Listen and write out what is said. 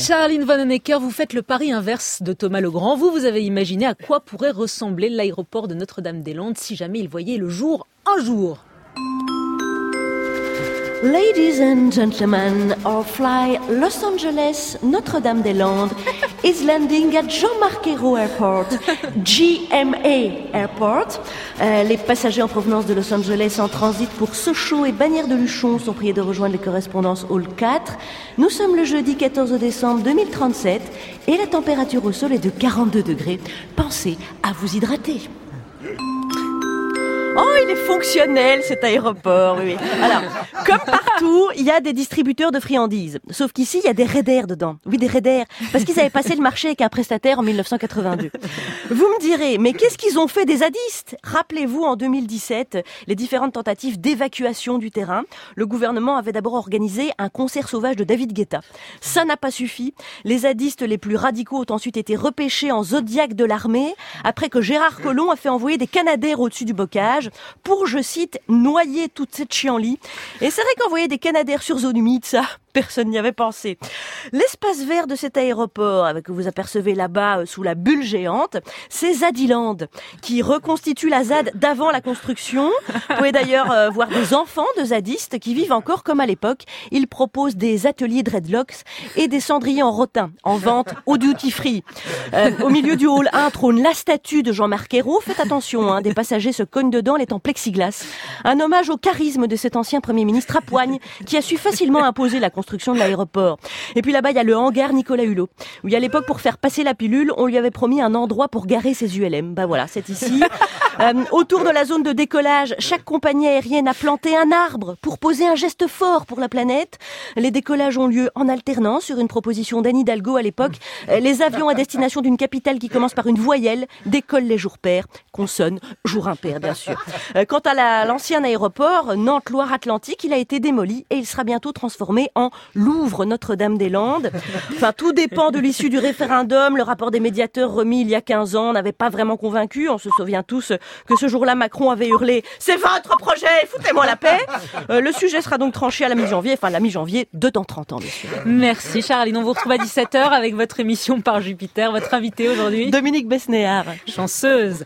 Charline Vanhoenacker, vous faites le pari inverse de Thomas Legrand. Vous avez imaginé à quoi pourrait ressembler l'aéroport de Notre-Dame-des-Landes si jamais il voyait le jour un jour. Ladies and gentlemen, our flight Los Angeles Notre-Dame-des-Landes is landing at Jean-Marc-Ayrault Airport, GMA Airport. Les passagers en provenance de Los Angeles en transit pour Sochaux et Bagnères-de-Luchon sont priés de rejoindre les correspondances Hall 4. Nous sommes le jeudi 14 décembre 2037 et la température au sol est de 42 degrés. Pensez à vous hydrater. Oh, il est fonctionnel cet aéroport, oui. Alors, comme partout, il y a des distributeurs de friandises. Sauf qu'ici, il y a des raiders dedans. Oui, des raiders. Parce qu'ils avaient passé le marché avec un prestataire en 1982. Vous me direz, mais qu'est-ce qu'ils ont fait des zadistes ? Rappelez-vous, en 2017, les différentes tentatives d'évacuation du terrain. Le gouvernement avait d'abord organisé un concert sauvage de David Guetta. Ça n'a pas suffi. Les zadistes les plus radicaux ont ensuite été repêchés en zodiaque de l'armée, après que Gérard Collomb a fait envoyer des canadaires au-dessus du bocage pour, je cite, noyer toute cette chienlit. Et c'est vrai qu'envoyer des canadaires sur zone humide, ça, personne n'y avait pensé. L'espace vert de cet aéroport, que vous apercevez là-bas sous la bulle géante, c'est Zadiland, qui reconstitue la ZAD d'avant la construction. Vous pouvez d'ailleurs voir des enfants de zadistes qui vivent encore comme à l'époque. Ils proposent des ateliers dreadlocks et des cendriers en rotin, en vente au duty free. Au milieu du hall 1 trône la statue de Jean-Marc Ayrault. Faites attention, des passagers se cognent dedans, elle est en plexiglas. Un hommage au charisme de cet ancien Premier ministre à poigne qui a su facilement imposer la construction de l'aéroport. Et puis là-bas, il y a le hangar Nicolas Hulot, où à l'époque, pour faire passer la pilule, on lui avait promis un endroit pour garer ses ULM. Voilà, c'est ici. Autour de la zone de décollage, chaque compagnie aérienne a planté un arbre pour poser un geste fort pour la planète. Les décollages ont lieu en alternance sur une proposition d'Anne Hidalgo à l'époque. Les avions à destination d'une capitale qui commence par une voyelle décollent les jours pairs, consonne, jour impair, bien sûr. Quant à l'ancien aéroport, Nantes-Loire-Atlantique, il a été démoli et il sera bientôt transformé en Louvre Notre-Dame-des-Landes. Enfin, tout dépend de l'issue du référendum. Le rapport des médiateurs remis il y a 15 ans n'avait pas vraiment convaincu. On se souvient tous que ce jour-là, Macron avait hurlé « C'est votre projet, foutez-moi la paix !» Le sujet sera donc tranché à la mi-janvier, de dans 30 ans, bien sûr. Merci Charline, on vous retrouve à 17h avec votre émission Par Jupiter. Votre invité aujourd'hui, Dominique Besnéard. Chanceuse.